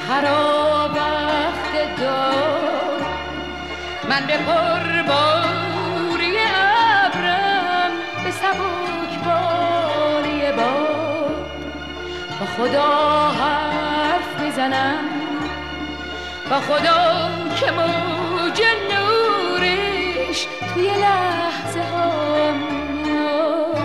سحرا وقت دار من به پرباری ابرم به سبک باری باد با خدا حرف میزنم، با خدا که موج نورش توی لحظه ها میاد.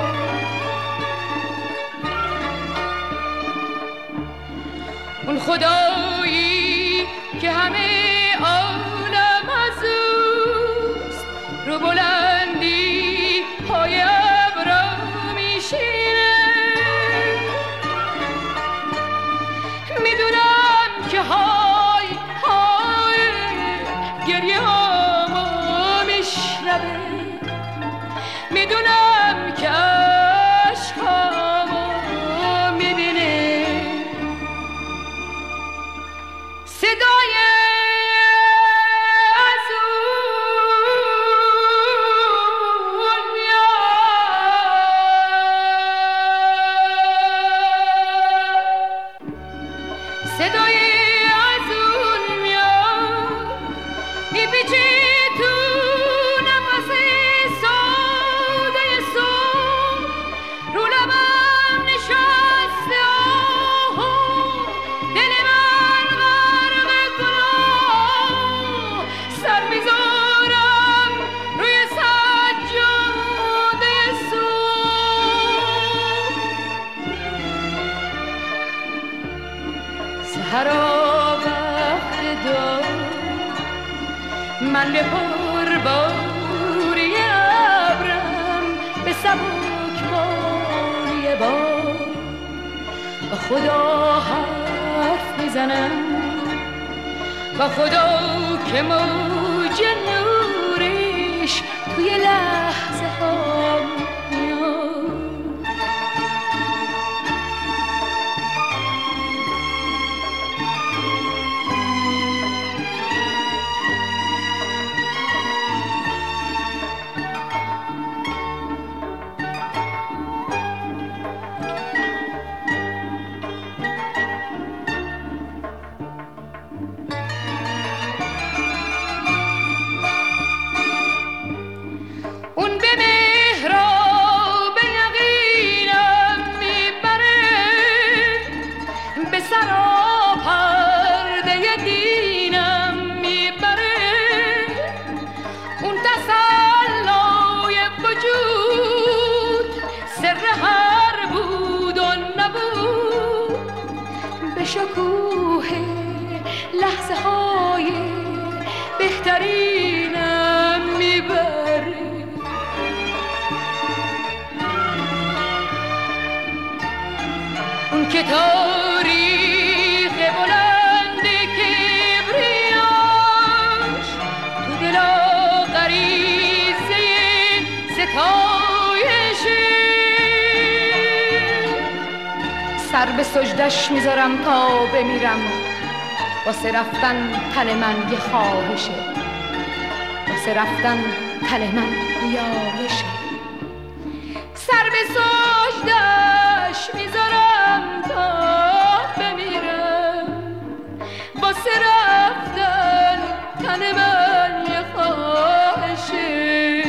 اون خدایی که همه عالم از اوست، رو بلندی پای ابرا میشینه. میدونم که های های گریه هامو میشنوه، میدونم که عشقامو میبینه. صدای از اون میاد، صدای از اون میاد، میپیچی تو نفس ساده صبح، رو لبم نشسته آهو، دل من غرق گناه، سر میذارم روی سجاده صبح. سحرا وقت دار من به پرباری ابرم به سبک باری باد با خدا حرف میزنم، با خدا که موج نورش توی لحظه ها میاد. اون به مهراب یقینم میبره، به سراپرده دینم میبره. اون تسلای وجود سر هر بود و نبود، به شکوه لحظه های بهترینم میبره. اون که تاریخ بلند کبریاش تو دلا غریزه ستایشه، سر به سجدش میذارم تا بمیرم، واسه رفتن تن من یه خواهشه، واسه رفتن تن من نیایشه. سر به سجدش میذارم تا بمیرم، واسه رفتن تن من یه خواهشه.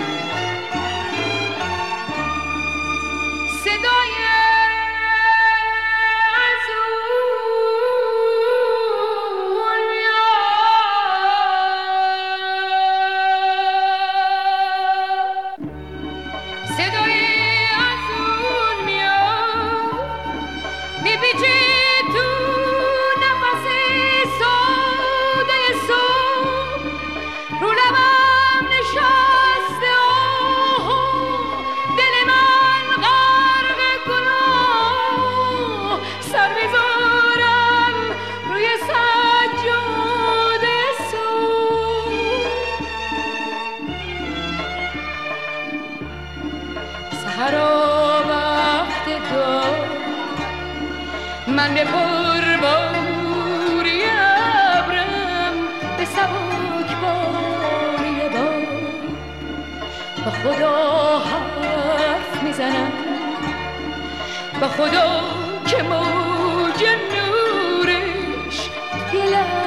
صدای از اون میاد، صدای از اون میاد، میپیچی تو نفس ساده صبح، رو لبم نشسته آهو، دل من غرق گناه، سر میذارم روی سجاده صبح. سحرا وقت دار من به پرباری ابرم به سبک باری باد با خدا حرف میزنم، با خدا که موج نورش یه